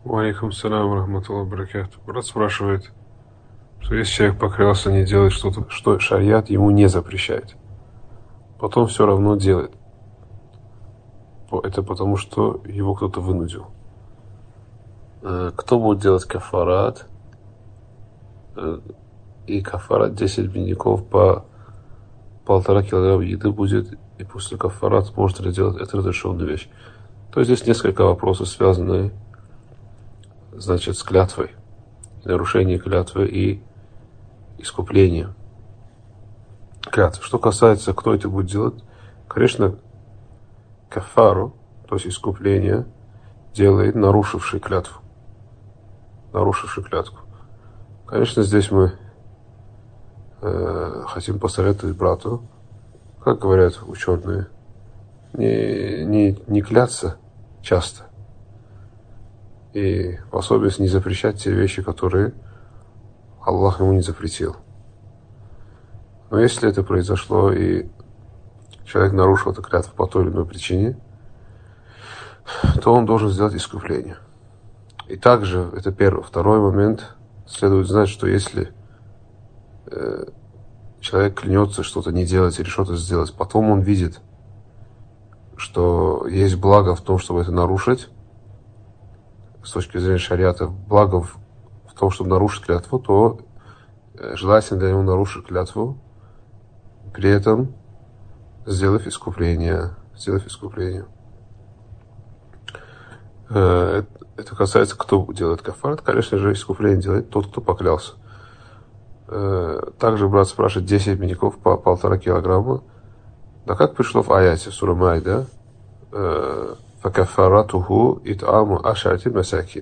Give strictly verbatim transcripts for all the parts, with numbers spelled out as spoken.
Валейкум салям рахматуллах баракату. Брат спрашивает, что если человек поклялся не делать что-то, что шариат ему не запрещает, потом все равно делает. Это потому, что его кто-то вынудил. Кто будет делать кафарат? И кафарат десять бедняков по полтора килограмма еды будет, и после кафарат может ли делать это разрешенную вещь. То есть здесь несколько вопросов, связанные, значит, с клятвой, нарушением клятвы и искуплением клятвы. Что касается, кто это будет делать, конечно, кафару, то есть искупление, делает нарушивший клятву. Нарушивший клятву. Конечно, здесь мы э, хотим посоветовать брату, как говорят ученые, не, не, не кляться часто. И в особенности не запрещать те вещи, которые Аллах ему не запретил. Но если это произошло, и человек нарушил эту клятву по той или иной причине, то он должен сделать искупление. И также, это первый. Второй момент, следует знать, что если э, человек клянется что-то не делать или что-то сделать, потом он видит, что есть благо в том, чтобы это нарушить, с точки зрения шариата, благо в, в том, чтобы нарушить клятву, то э, желательно для него нарушить клятву, при этом сделав искупление. Сделав искупление. Э, это касается, кто делает кафарат. Конечно же, искупление делает тот, кто поклялся. Э, также брат спрашивает, десять бедняков по полтора килограмма. Да как пришло в аяте сура Майда? «Факафаратуху ит'аму ашарати масакин».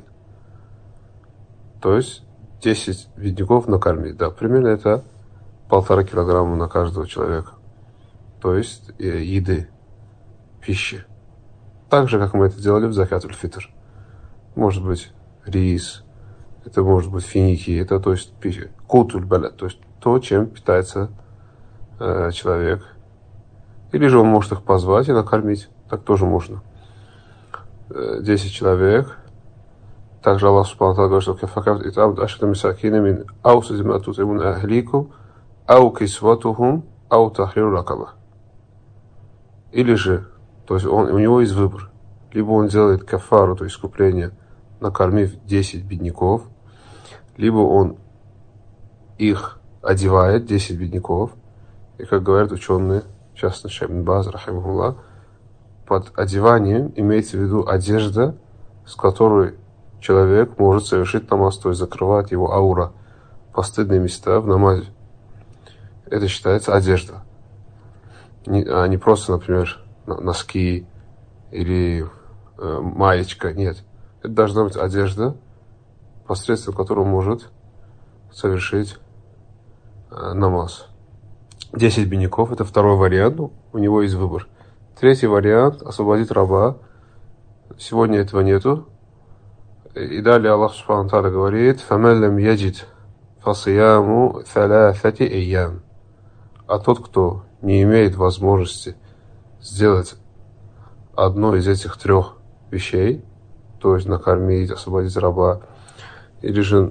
То есть десять бедняков накормить. Да, примерно это полтора килограмма на каждого человека. То есть э, еды, пищи. Так же, как мы это делали в закат аль-фитр. Может быть рис, это может быть финики, это то есть пища. Кутуль балят, то есть то, чем питается э, человек. Или же он может их позвать и накормить. Так тоже можно. Десять человек. Также Аллах Субхану говорит, что кафакат итам ашата мисакина мин аусадима тутимун ахлику ау кисватухум ау тахриру ракаба. Или же, то есть он, у него есть выбор. Либо он делает кафару, то есть искупление, накормив десять бедняков, либо он их одевает, десять бедняков, и, как говорят ученые, в частности, Шейх ибн Баз, рахимахуллах, под одеванием имеется в виду одежда, с которой человек может совершить намаз, то есть закрывать его аура, постыдные места в намазе. Это считается одежда. Не, а не просто, например, носки или э, маечка. Нет. Это должна быть одежда, посредством которой он может совершить э, намаз. Десять бедняков – это второй вариант, у него есть выбор. Третий вариант – освободить раба. Сегодня этого нету. И далее Аллах Субхану Тааля говорит: «Фаман лам яджид фасияму салясати айям». А тот, кто не имеет возможности сделать одно из этих трех вещей, то есть накормить, освободить раба, или же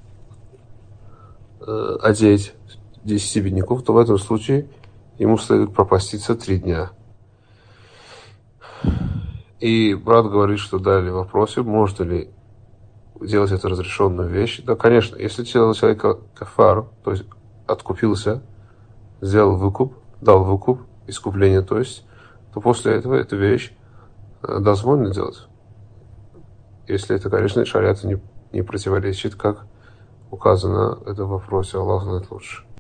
э, одеть десяти бедняков, то в этом случае ему следует пропаститься три дня. И брат говорит, что далее в вопросе, можно ли делать это разрешенную вещь. Да, конечно, если делал человек кафар, то есть откупился, сделал выкуп, дал выкуп, искупление, то есть, то после этого эту вещь дозволено делать. Если это, конечно, шариату не, не противоречит, как указано это в вопросе, Аллах знает лучше.